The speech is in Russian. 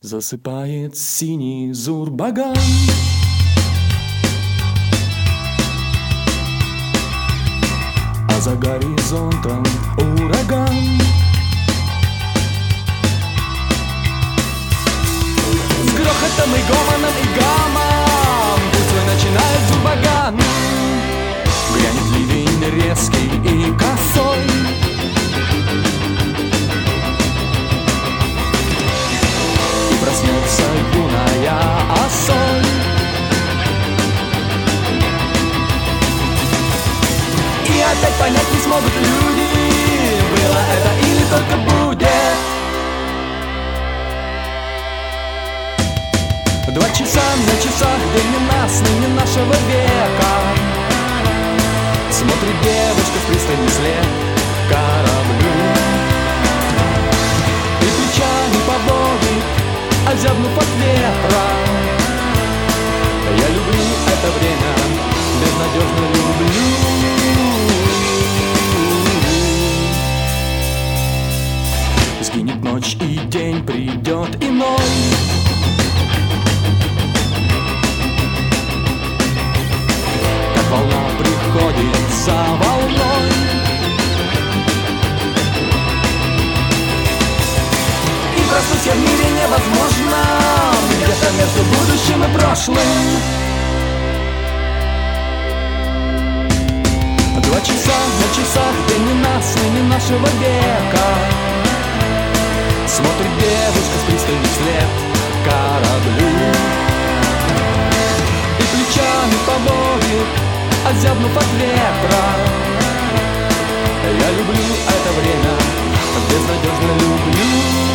Засыпает синий Зурбаган. А за горизонтом ураган. С грохотом и гомоном и гамом путь свой начинает Зурбаган. Грянет ливень резкий и косой. И проснется юная осой. И опять понять не смогут люди, было это или только будет. 2 часа на часах, день не нас, ныне нашего века. Смотрит девушка в пристани след кораблю. И плечами поводит, озябнув от ветра. Я люблю это время, безнадежно люблю. Сгинет ночь и день придет иной. Как волна приходит за волной. И проснуться в мире невозможно, где-то между будущим и прошлым. 2 часа на часах, день не нас, ныне нашего века. Смотрит девушка с пристани вслед кораблю. И плечами поводит, озябнув от ветра. Я люблю это время, безнадежно люблю.